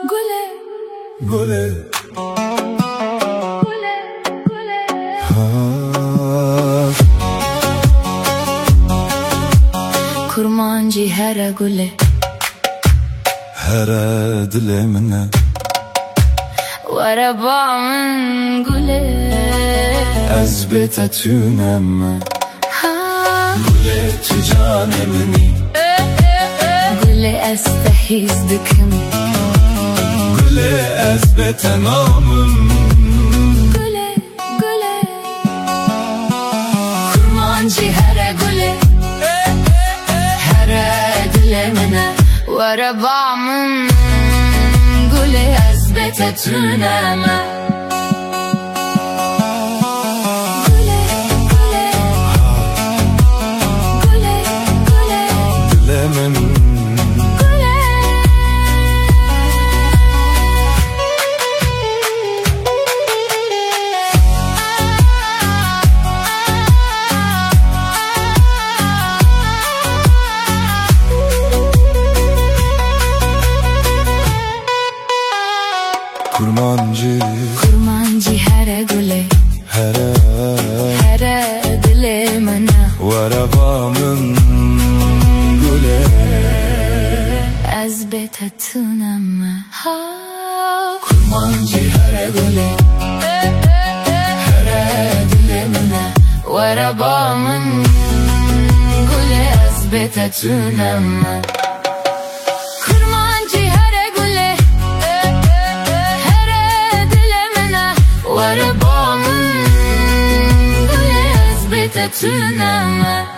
گله گله گله گله kurmancı her gule her dile منه وربامن گله از بتتونم گله تو جان منی گله استحیز دکم گله از بتمامم گله گله kurmancı her gule her dile منه وربامن گله از بتتونم kurmancı her gule her dile منه وربامن گله از بتتونم kurmancı her gule her dile منه وربامن گله از بتتونم kurmancı her gule her dile منه وربامن گله از بتتونم